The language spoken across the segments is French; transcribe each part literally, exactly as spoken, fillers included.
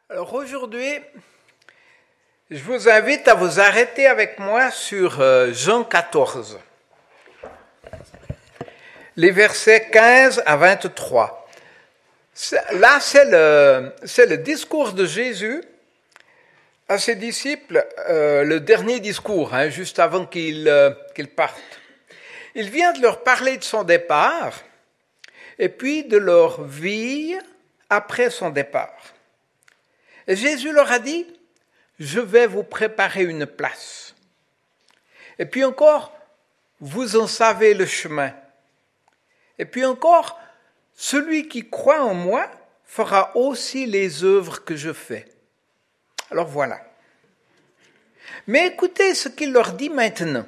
Alors aujourd'hui, je vous invite à vous arrêter avec moi sur euh, Jean quatorze, les versets quinze à vingt-trois. Là, c'est le, c'est le discours de Jésus à ses disciples, euh, le dernier discours, hein, juste avant qu'ils, euh, qu'ils partent. Il vient de leur parler de son départ et puis de leur vie après son départ. Et Jésus leur a dit, je vais vous préparer une place. Et puis encore, vous en savez le chemin. Et puis encore, celui qui croit en moi fera aussi les œuvres que je fais. Alors voilà. Mais écoutez ce qu'il leur dit maintenant.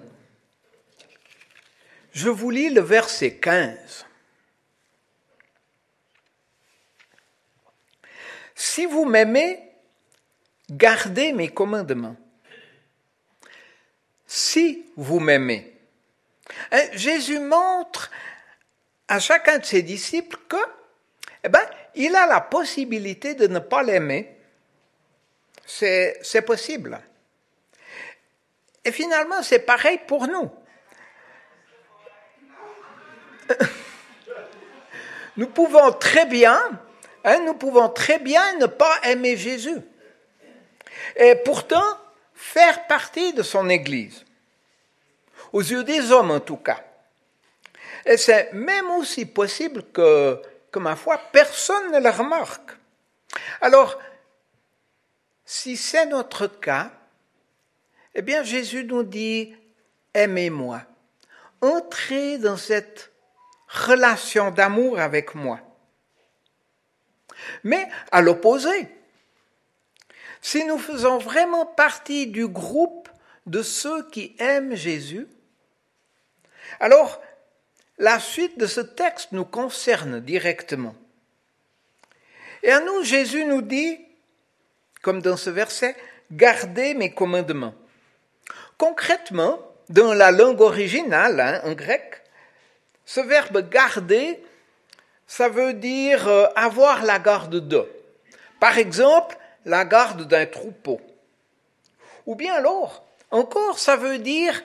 Je vous lis le verset quinze. Si vous m'aimez, gardez mes commandements. Si vous m'aimez. Jésus montre à chacun de ses disciples que, eh ben, il a la possibilité de ne pas l'aimer. C'est, c'est possible. Et finalement, c'est pareil pour nous. Nous pouvons très bien, hein, nous pouvons très bien ne pas aimer Jésus. Et pourtant, faire partie de son Église. Aux yeux des hommes, en tout cas. Et c'est même aussi possible que, que ma foi, personne ne le remarque. Alors, si c'est notre cas, eh bien, Jésus nous dit, aimez-moi. Entrez dans cette relation d'amour avec moi. Mais, à l'opposé, si nous faisons vraiment partie du groupe de ceux qui aiment Jésus, alors la suite de ce texte nous concerne directement. Et à nous, Jésus nous dit, comme dans ce verset, gardez mes commandements. Concrètement, dans la langue originale, hein, en grec, ce verbe garder, ça veut dire euh, avoir la garde de. Par exemple, la garde d'un troupeau. Ou bien alors, encore, ça veut dire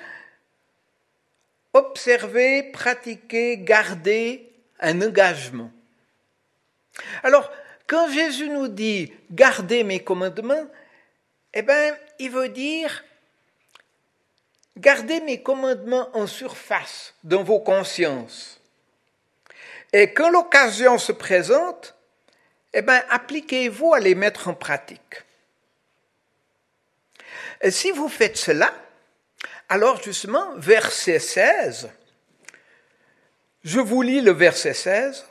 observer, pratiquer, garder un engagement. Alors, quand Jésus nous dit « gardez mes commandements », eh bien, il veut dire « gardez mes commandements en surface dans vos consciences ». Et quand l'occasion se présente, eh bien, appliquez-vous à les mettre en pratique. Et si vous faites cela, alors justement, verset seize, je vous lis le verset seize,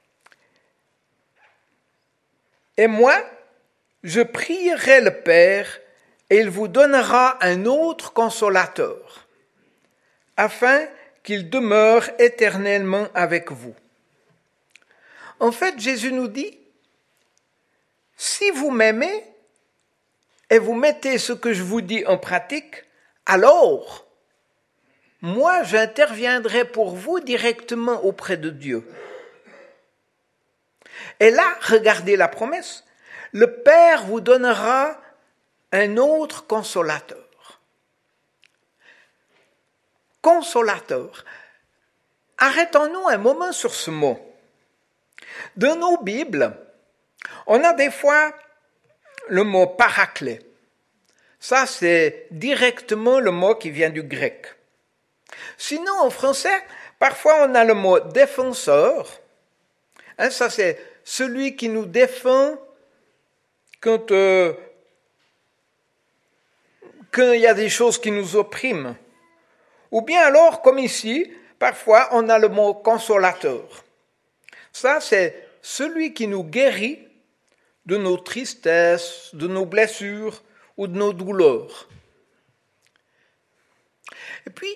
et moi, je prierai le Père, et il vous donnera un autre consolateur, afin qu'il demeure éternellement avec vous. En fait, Jésus nous dit, si vous m'aimez et vous mettez ce que je vous dis en pratique, alors, moi, j'interviendrai pour vous directement auprès de Dieu. Et là, regardez la promesse, le Père vous donnera un autre consolateur. Consolateur. Arrêtons-nous un moment sur ce mot. Dans nos Bibles, on a des fois le mot paraclet. Ça, c'est directement le mot qui vient du grec. Sinon, en français, parfois on a le mot défenseur. Hein, ça, c'est celui qui nous défend quand, euh, quand il y a des choses qui nous oppriment. Ou bien alors, comme ici, parfois on a le mot consolateur. Ça, c'est celui qui nous guérit de nos tristesses, de nos blessures ou de nos douleurs. Et puis,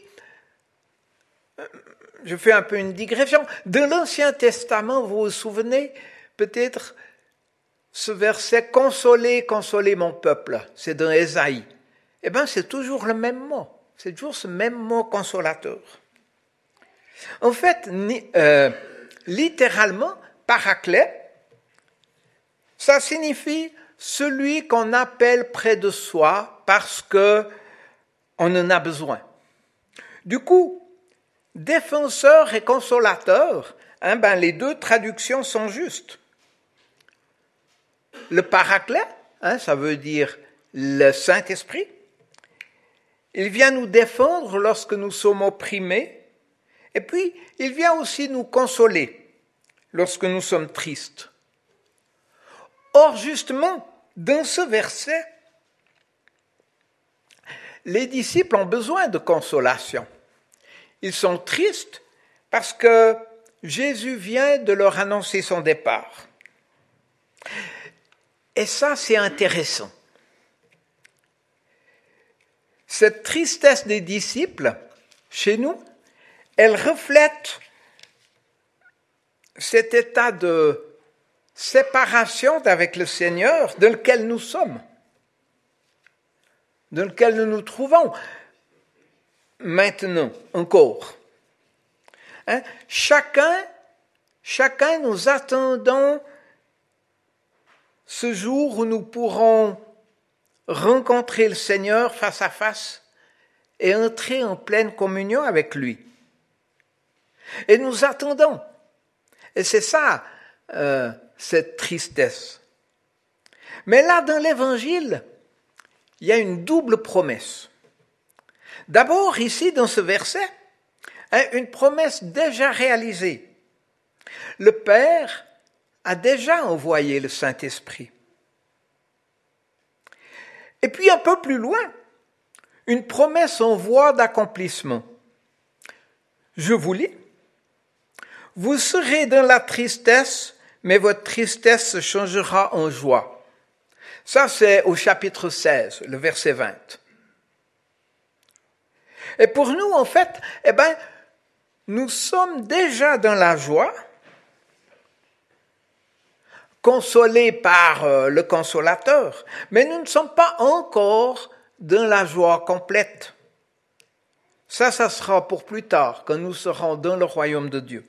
je fais un peu une digression. Dans l'Ancien Testament, vous vous souvenez peut-être ce verset « Consolez, consolez mon peuple », c'est dans Ésaïe. Eh bien, c'est toujours le même mot. C'est toujours ce même mot consolateur. En fait, euh, littéralement, paraclet, ça signifie celui qu'on appelle près de soi parce que on en a besoin. Du coup, défenseur et consolateur, hein, ben les deux traductions sont justes. Le paraclet, hein, ça veut dire le Saint-Esprit, il vient nous défendre lorsque nous sommes opprimés, et puis il vient aussi nous consoler lorsque nous sommes tristes. Or, justement, dans ce verset, les disciples ont besoin de consolation. Ils sont tristes parce que Jésus vient de leur annoncer son départ. Et ça, c'est intéressant. Cette tristesse des disciples, chez nous, elle reflète cet état de séparation avec le Seigneur dans lequel nous sommes, dans lequel nous nous trouvons maintenant encore. Hein? Chacun, chacun nous attendons ce jour où nous pourrons rencontrer le Seigneur face à face et entrer en pleine communion avec lui. Et nous attendons. Et c'est ça, euh, cette tristesse. Mais là, dans l'Évangile, il y a une double promesse. D'abord, ici, dans ce verset, hein, une promesse déjà réalisée. Le Père a déjà envoyé le Saint-Esprit. Et puis un peu plus loin, une promesse en voie d'accomplissement. Je vous lis. Vous serez dans la tristesse, mais votre tristesse se changera en joie. Ça, c'est au chapitre seize, le verset vingt. Et pour nous, en fait, eh ben, nous sommes déjà dans la joie, consolés par le consolateur, mais nous ne sommes pas encore dans la joie complète. Ça, ça sera pour plus tard, quand nous serons dans le royaume de Dieu.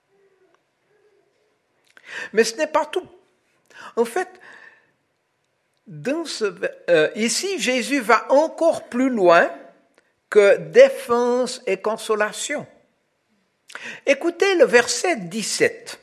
Mais ce n'est pas tout. En fait, dans ce, euh, ici, Jésus va encore plus loin que défense et consolation. Écoutez le verset dix-sept.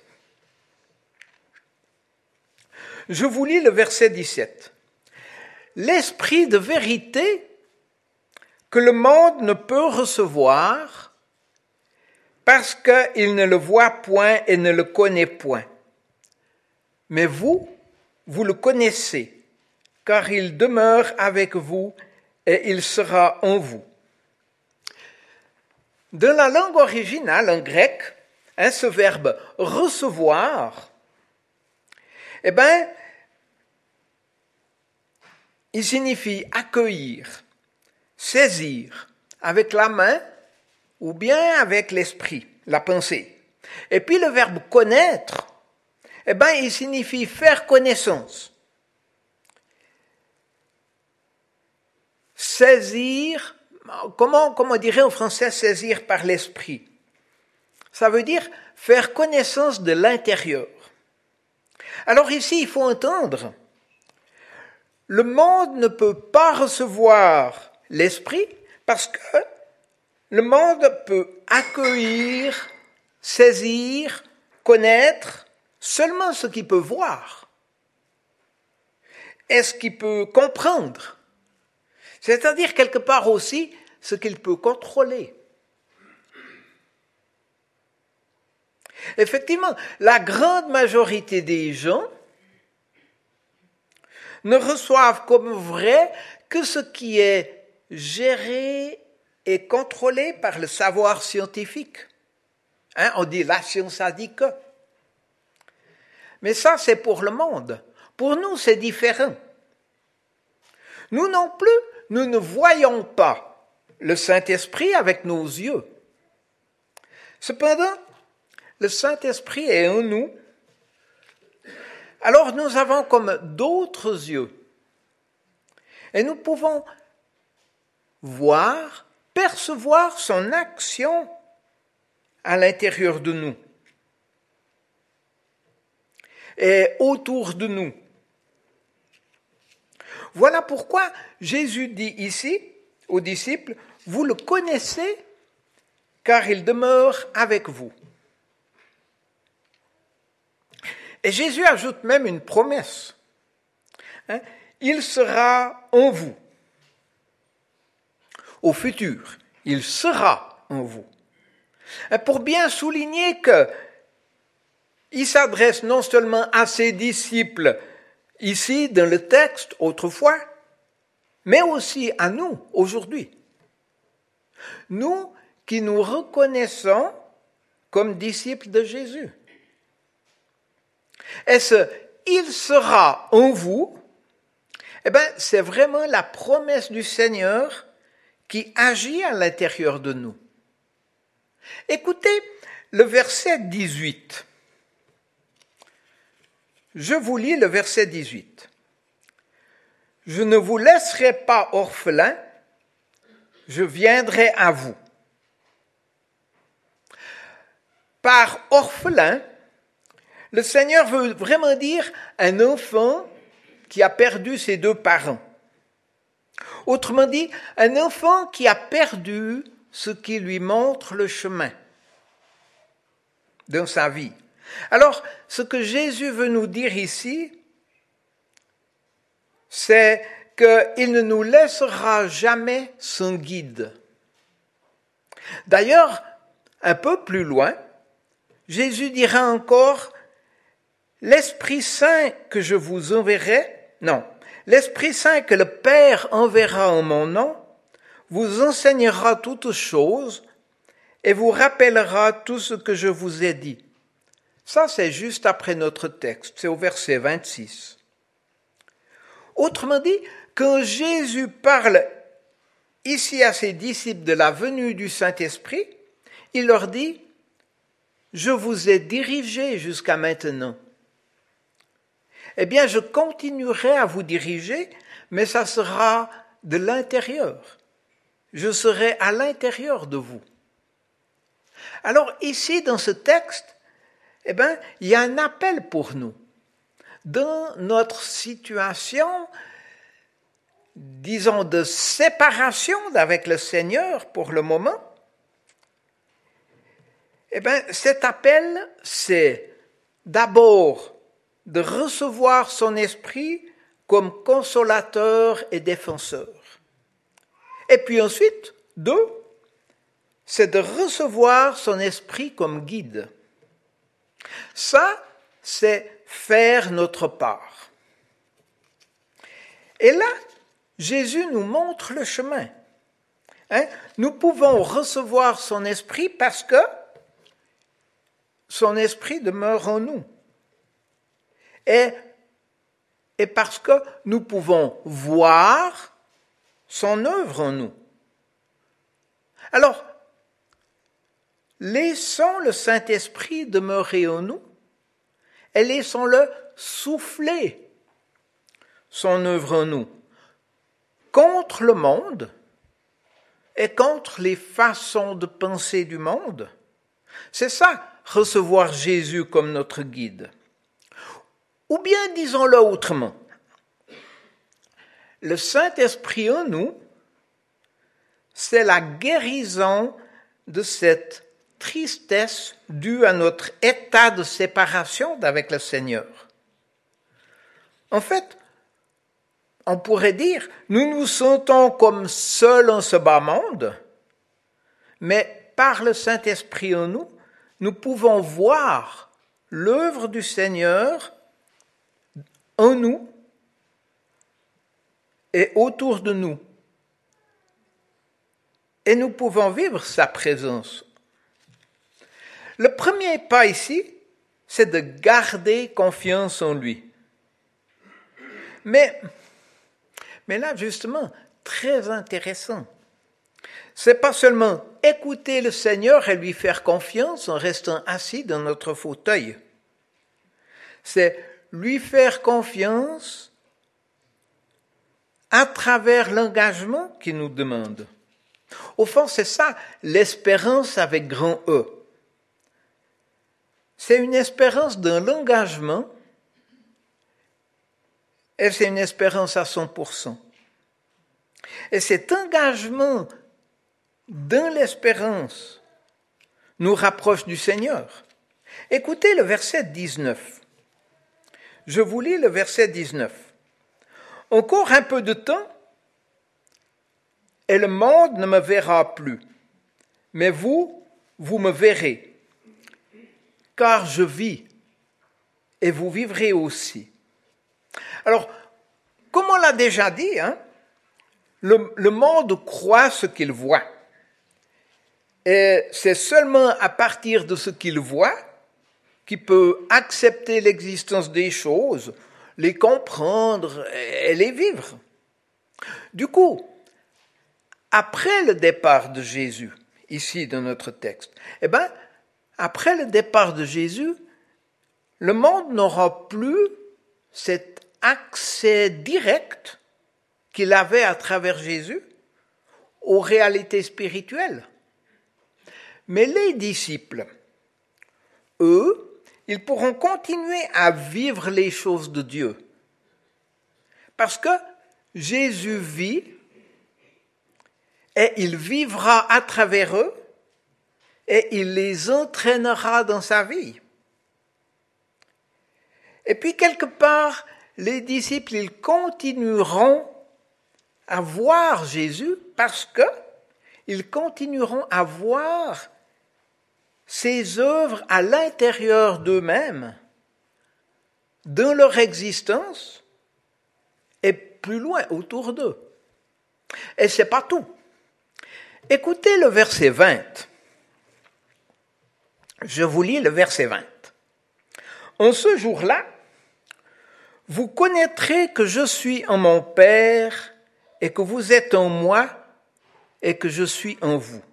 Je vous lis le verset dix-sept. L'esprit de vérité que le monde ne peut recevoir parce qu'il ne le voit point et ne le connaît point. Mais vous, vous le connaissez, car il demeure avec vous et il sera en vous. Dans la langue originale, en grec, hein, ce verbe recevoir, eh bien, il signifie accueillir, saisir avec la main ou bien avec l'esprit, la pensée. Et puis le verbe connaître, eh bien, il signifie faire connaissance. Saisir, comment, comment on dirait en français saisir par l'esprit? Ça veut dire faire connaissance de l'intérieur. Alors ici, il faut entendre, le monde ne peut pas recevoir l'esprit parce que le monde peut accueillir, saisir, connaître seulement ce qu'il peut voir. Est-ce qu'il peut comprendre? C'est-à-dire quelque part aussi ce qu'il peut contrôler. Effectivement, la grande majorité des gens ne reçoivent comme vrai que ce qui est géré et contrôlé par le savoir scientifique. Hein, on dit la science a dit que. Mais ça, c'est pour le monde. Pour nous, c'est différent. Nous non plus, nous ne voyons pas le Saint-Esprit avec nos yeux. Cependant, le Saint-Esprit est en nous. Alors nous avons comme d'autres yeux. Et nous pouvons voir, percevoir son action à l'intérieur de nous et autour de nous. Voilà pourquoi Jésus dit ici aux disciples, vous le connaissez car il demeure avec vous. Et Jésus ajoute même une promesse. Hein, il sera en vous. Au futur, il sera en vous. Et pour bien souligner que il s'adresse non seulement à ses disciples ici dans le texte autrefois, mais aussi à nous aujourd'hui. Nous qui nous reconnaissons comme disciples de Jésus. Et ce « il sera en vous », eh bien, c'est vraiment la promesse du Seigneur qui agit à l'intérieur de nous. Écoutez le verset dix-huit. Je vous lis le verset dix-huit. « Je ne vous laisserai pas orphelins, je viendrai à vous. » Par orphelin, le Seigneur veut vraiment dire un enfant qui a perdu ses deux parents. Autrement dit, un enfant qui a perdu ce qui lui montre le chemin dans sa vie. Alors, ce que Jésus veut nous dire ici, c'est qu'il ne nous laissera jamais sans guide. D'ailleurs, un peu plus loin, Jésus dira encore, « L'Esprit Saint que je vous enverrai, non, l'Esprit Saint que le Père enverra en mon nom, vous enseignera toutes choses et vous rappellera tout ce que je vous ai dit. » Ça, c'est juste après notre texte, c'est au verset vingt-six. Autrement dit, quand Jésus parle ici à ses disciples de la venue du Saint-Esprit, il leur dit, « Je vous ai dirigé jusqu'à maintenant. » Eh bien, je continuerai à vous diriger, mais ça sera de l'intérieur. Je serai à l'intérieur de vous. Alors ici, dans ce texte, eh bien, il y a un appel pour nous. Dans notre situation, disons, de séparation avec le Seigneur pour le moment, eh bien, cet appel, c'est d'abord de recevoir son esprit comme consolateur et défenseur. Et puis ensuite, deux, c'est de recevoir son esprit comme guide. Ça, c'est faire notre part. Et là, Jésus nous montre le chemin. Hein? Nous pouvons recevoir son esprit parce que son esprit demeure en nous. Et, et parce que nous pouvons voir son œuvre en nous. Alors, laissons le Saint-Esprit demeurer en nous et laissons-le souffler son œuvre en nous contre le monde et contre les façons de penser du monde. C'est ça, recevoir Jésus comme notre guide. Ou bien, disons-le autrement, le Saint-Esprit en nous, c'est la guérison de cette tristesse due à notre état de séparation avec le Seigneur. En fait, on pourrait dire, nous nous sentons comme seuls en ce bas monde, mais par le Saint-Esprit en nous, nous pouvons voir l'œuvre du Seigneur en nous et autour de nous. Et nous pouvons vivre sa présence. Le premier pas ici, c'est de garder confiance en lui. Mais, mais là, justement, très intéressant. C'est pas seulement écouter le Seigneur et lui faire confiance en restant assis dans notre fauteuil. C'est lui faire confiance à travers l'engagement qu'il nous demande. Au fond, c'est ça, l'espérance avec grand E. C'est une espérance dans l'engagement et c'est une espérance à cent pour cent. Et cet engagement dans l'espérance nous rapproche du Seigneur. Écoutez le verset dix-neuf. Je vous lis le verset dix-neuf. Encore un peu de temps, et le monde ne me verra plus. Mais vous, vous me verrez, car je vis, et vous vivrez aussi. Alors, comme on l'a déjà dit, hein, le, le monde croit ce qu'il voit. Et c'est seulement à partir de ce qu'il voit qu'il peut accepter l'existence des choses, les comprendre et les vivre. Du coup, après le départ de Jésus, ici dans notre texte, eh ben, après le départ de Jésus, le monde n'aura plus cet accès direct qu'il avait à travers Jésus aux réalités spirituelles. Mais les disciples, eux, ils pourront continuer à vivre les choses de Dieu. Parce que Jésus vit et il vivra à travers eux et il les entraînera dans sa vie. Et puis quelque part, les disciples, ils continueront à voir Jésus parce que ils continueront à voir ses œuvres à l'intérieur d'eux-mêmes, dans leur existence et plus loin autour d'eux. Et c'est pas tout. Écoutez le verset vingt. Je vous lis le verset vingt. En ce jour-là, vous connaîtrez que je suis en mon Père et que vous êtes en moi et que je suis en vous.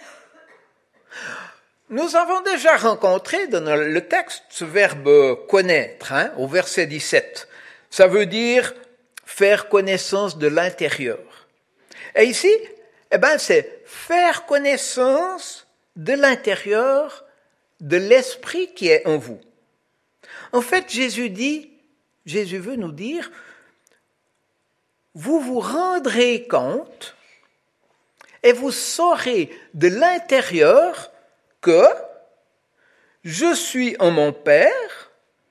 Nous avons déjà rencontré dans le texte ce verbe connaître, hein, au verset dix-sept. Ça veut dire faire connaissance de l'intérieur. Et ici, eh ben, c'est faire connaissance de l'intérieur de l'esprit qui est en vous. En fait, Jésus dit, Jésus veut nous dire, vous vous rendrez compte et vous saurez de l'intérieur que je suis en mon Père,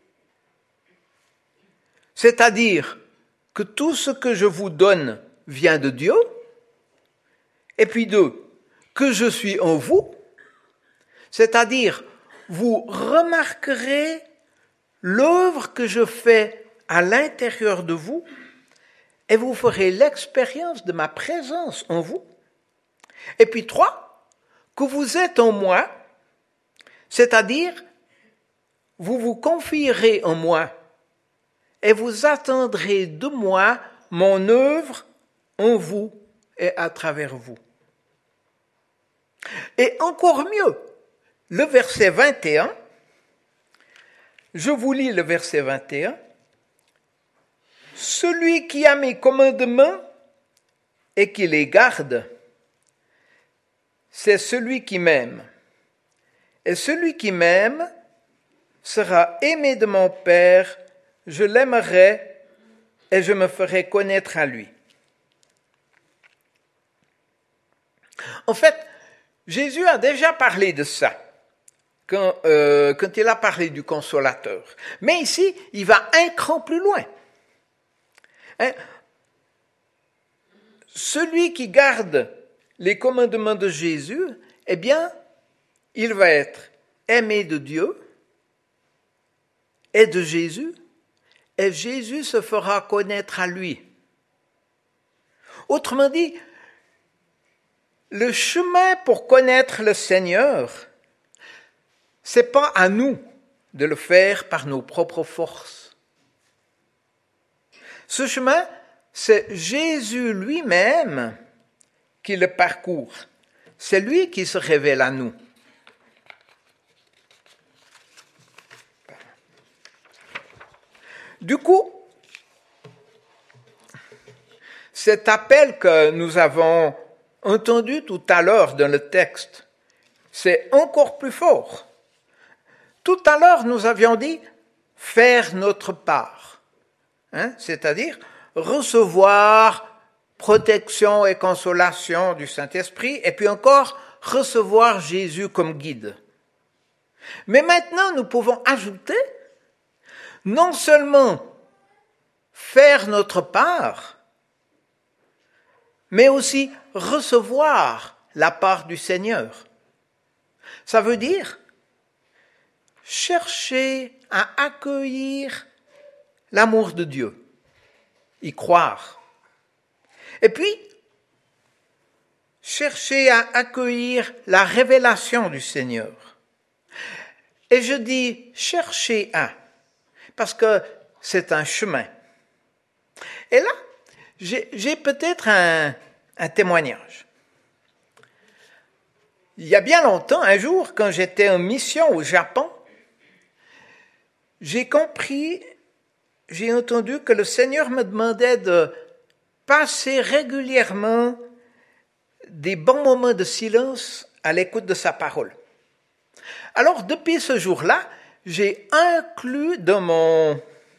c'est-à-dire que tout ce que je vous donne vient de Dieu, et puis deux, que je suis en vous, c'est-à-dire vous remarquerez l'œuvre que je fais à l'intérieur de vous, et vous ferez l'expérience de ma présence en vous. Et puis trois, que vous êtes en moi, c'est-à-dire vous vous confierez en moi et vous attendrez de moi mon œuvre en vous et à travers vous. Et encore mieux, le verset vingt et un, je vous lis le verset vingt et un, celui qui a mes commandements et qui les garde, c'est celui qui m'aime. Et celui qui m'aime sera aimé de mon Père, je l'aimerai et je me ferai connaître à lui. En fait, Jésus a déjà parlé de ça quand, euh, quand il a parlé du Consolateur. Mais ici, il va un cran plus loin. Hein? Celui qui garde les commandements de Jésus, eh bien, il va être aimé de Dieu et de Jésus, et Jésus se fera connaître à lui. Autrement dit, le chemin pour connaître le Seigneur, c'est pas à nous de le faire par nos propres forces. Ce chemin, c'est Jésus lui-même qui le parcourt. C'est lui qui se révèle à nous. Du coup, cet appel que nous avons entendu tout à l'heure dans le texte, c'est encore plus fort. Tout à l'heure, nous avions dit faire notre part. hein, c'est-à-dire recevoir protection et consolation du Saint-Esprit, et puis encore recevoir Jésus comme guide. Mais maintenant, nous pouvons ajouter, non seulement faire notre part, mais aussi recevoir la part du Seigneur. Ça veut dire chercher à accueillir l'amour de Dieu, y croire. Et puis, chercher à accueillir la révélation du Seigneur. Et je dis chercher à, parce que c'est un chemin. Et là, j'ai, j'ai peut-être un, un témoignage. Il y a bien longtemps, un jour, quand j'étais en mission au Japon, j'ai compris, j'ai entendu que le Seigneur me demandait de passer régulièrement des bons moments de silence à l'écoute de sa parole. Alors, depuis ce jour-là, j'ai inclus dans mon,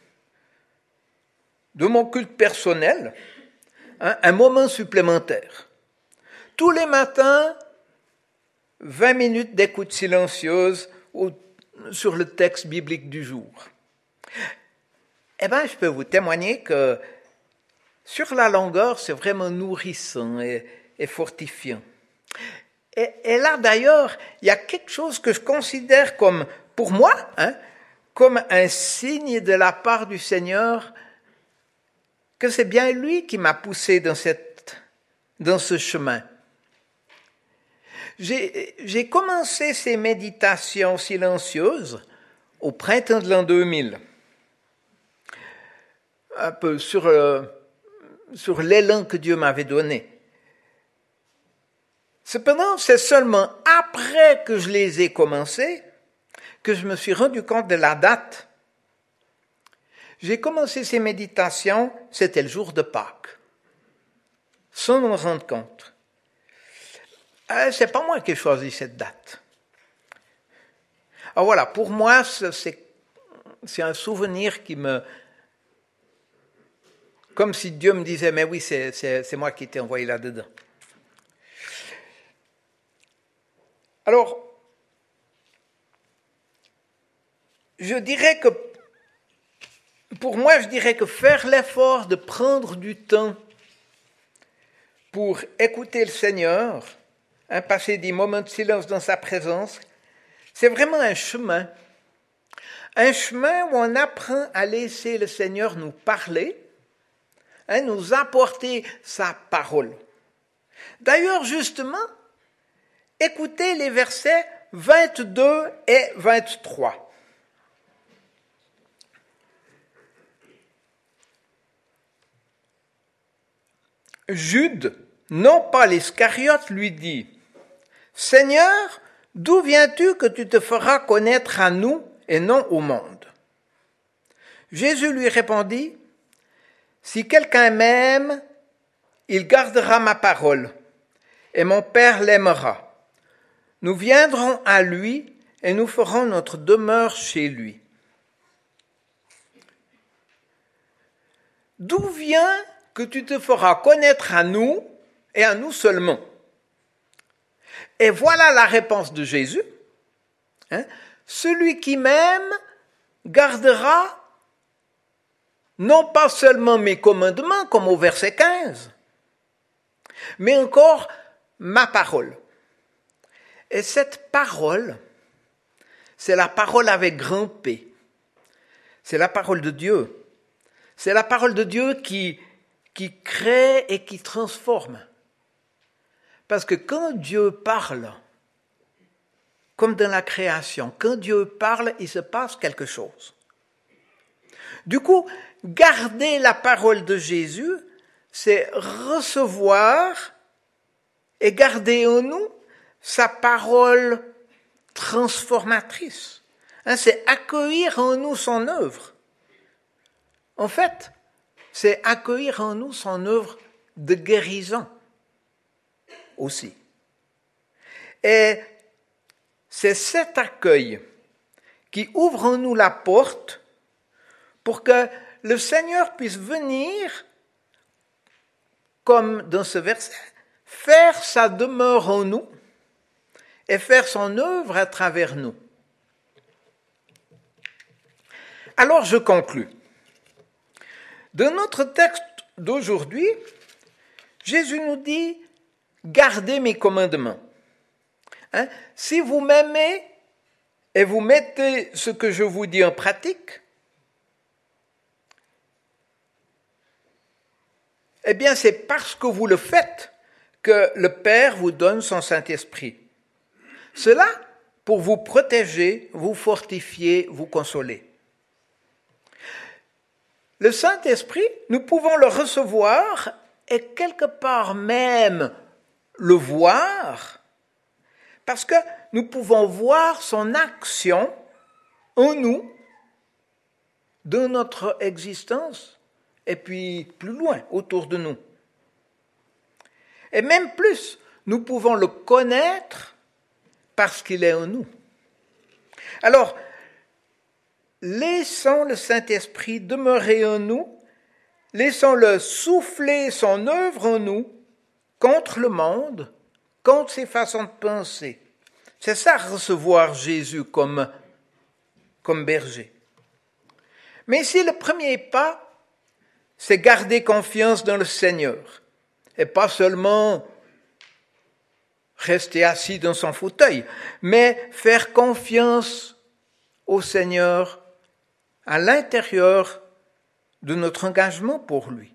de mon culte personnel hein, un moment supplémentaire. Tous les matins, vingt minutes d'écoute silencieuse au, sur le texte biblique du jour. Eh bien, je peux vous témoigner que sur la longueur, c'est vraiment nourrissant et, et fortifiant. Et, et là, d'ailleurs, il y a quelque chose que je considère comme, pour moi, hein, comme un signe de la part du Seigneur, que c'est bien lui qui m'a poussé dans, cette, dans ce chemin. J'ai, j'ai commencé ces méditations silencieuses au printemps de l'an deux mille, un peu sur, euh, sur l'élan que Dieu m'avait donné. Cependant, c'est seulement après que je les ai commencés que je me suis rendu compte de la date. J'ai commencé ces méditations, c'était le jour de Pâques, sans m'en rendre compte. Euh, c'est pas moi qui ai choisi cette date. Alors voilà, pour moi, c'est, c'est un souvenir qui me... Comme si Dieu me disait, mais oui, c'est, c'est, c'est moi qui t'ai envoyé là-dedans. Alors, je dirais que, pour moi, je dirais que faire l'effort de prendre du temps pour écouter le Seigneur, hein, passer des moments de silence dans sa présence, c'est vraiment un chemin. Un chemin où on apprend à laisser le Seigneur nous parler, hein, nous apporter sa parole. D'ailleurs, justement, écoutez les versets vingt-deux et vingt-trois. Jude, non pas l'Iscariote, lui dit « Seigneur, d'où viens-tu que tu te feras connaître à nous et non au monde ?» Jésus lui répondit « Si quelqu'un m'aime, il gardera ma parole, et mon Père l'aimera. Nous viendrons à lui et nous ferons notre demeure chez lui. » D'où vient que tu te feras connaître à nous et à nous seulement? Et voilà la réponse de Jésus. Hein? Celui qui m'aime gardera non pas seulement mes commandements, comme au verset quinze, mais encore ma parole. Et cette parole, c'est la parole avec grand P. C'est la parole de Dieu. C'est la parole de Dieu qui, qui crée et qui transforme. Parce que quand Dieu parle, comme dans la création, quand Dieu parle, il se passe quelque chose. Du coup, garder la parole de Jésus, c'est recevoir et garder en nous sa parole transformatrice. Hein, c'est accueillir en nous son œuvre. En fait, c'est accueillir en nous son œuvre de guérison aussi. Et c'est cet accueil qui ouvre en nous la porte pour que le Seigneur puisse venir, comme dans ce verset, faire sa demeure en nous et faire son œuvre à travers nous. Alors je conclus. Dans notre texte d'aujourd'hui, Jésus nous dit « Gardez mes commandements hein? ». Si vous m'aimez et vous mettez ce que je vous dis en pratique, eh bien c'est parce que vous le faites que le Père vous donne son Saint-Esprit. Cela pour vous protéger, vous fortifier, vous consoler. Le Saint-Esprit, nous pouvons le recevoir et quelque part même le voir, parce que nous pouvons voir son action en nous, de notre existence, et puis plus loin, autour de nous. Et même plus, nous pouvons le connaître parce qu'il est en nous. Alors, laissons le Saint-Esprit demeurer en nous, laissons-le souffler son œuvre en nous contre le monde, contre ses façons de penser. C'est ça, recevoir Jésus comme, comme berger. Mais ici, le premier pas, c'est garder confiance dans le Seigneur, et pas seulement rester assis dans son fauteuil, mais faire confiance au Seigneur à l'intérieur de notre engagement pour lui.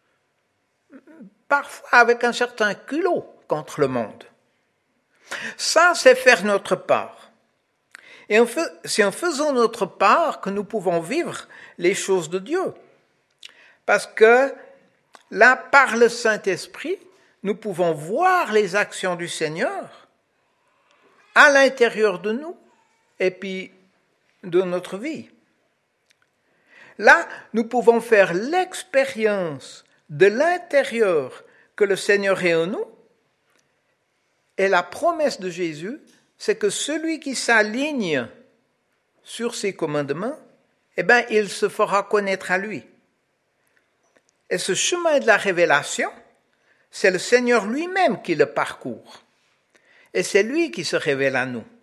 Parfois avec un certain culot contre le monde. Ça, c'est faire notre part. Et c'est en faisant notre part que nous pouvons vivre les choses de Dieu. Parce que là, par le Saint-Esprit, nous pouvons voir les actions du Seigneur à l'intérieur de nous et puis de notre vie. Là, nous pouvons faire l'expérience de l'intérieur que le Seigneur est en nous. Et la promesse de Jésus, c'est que celui qui s'aligne sur ses commandements, eh bien, il se fera connaître à lui. Et ce chemin de la révélation, c'est le Seigneur lui-même qui le parcourt. Et c'est lui qui se révèle à nous.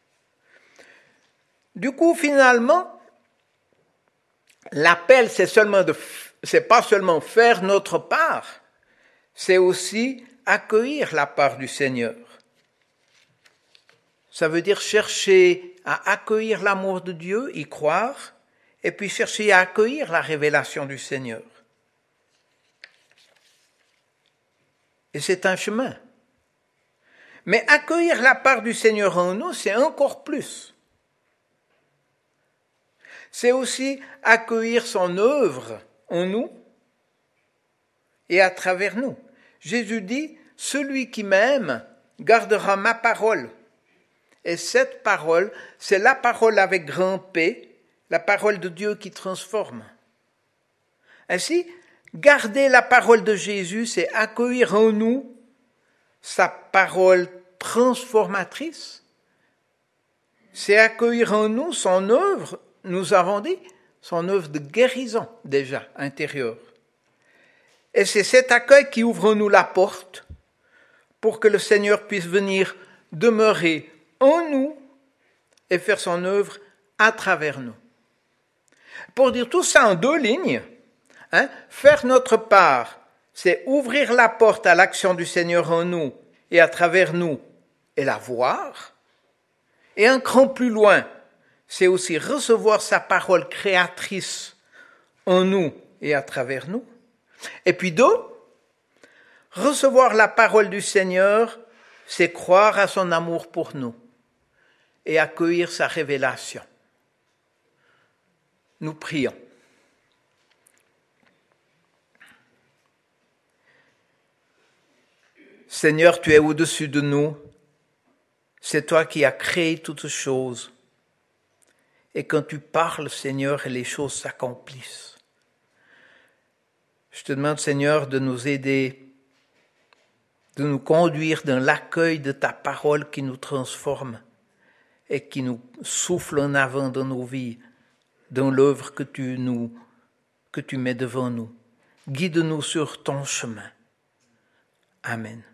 Du coup, finalement, l'appel, c'est seulement de, c'est pas seulement faire notre part, c'est aussi accueillir la part du Seigneur. Ça veut dire chercher à accueillir l'amour de Dieu, y croire, et puis chercher à accueillir la révélation du Seigneur. Et c'est un chemin. Mais accueillir la part du Seigneur en nous, c'est encore plus. C'est aussi accueillir son œuvre en nous et à travers nous. Jésus dit, « Celui qui m'aime gardera ma parole. » Et cette parole, c'est la parole avec grand P, la parole de Dieu qui transforme. Ainsi, garder la parole de Jésus, c'est accueillir en nous sa parole transformatrice. C'est accueillir en nous son œuvre, nous avons dit, son œuvre de guérison déjà intérieure. Et c'est cet accueil qui ouvre en nous la porte pour que le Seigneur puisse venir demeurer en nous et faire son œuvre à travers nous. Pour dire tout ça en deux lignes, hein, faire notre part, c'est ouvrir la porte à l'action du Seigneur en nous et à travers nous et la voir. Et un cran plus loin, c'est aussi recevoir sa parole créatrice en nous et à travers nous. Et puis deux, recevoir la parole du Seigneur, c'est croire à son amour pour nous et accueillir sa révélation. Nous prions. Seigneur, tu es au-dessus de nous. C'est toi qui as créé toutes choses. Et quand tu parles, Seigneur, les choses s'accomplissent. Je te demande, Seigneur, de nous aider, de nous conduire dans l'accueil de ta parole qui nous transforme et qui nous souffle en avant dans nos vies, dans l'œuvre que tu nous que tu mets devant nous. Guide-nous sur ton chemin. Amen.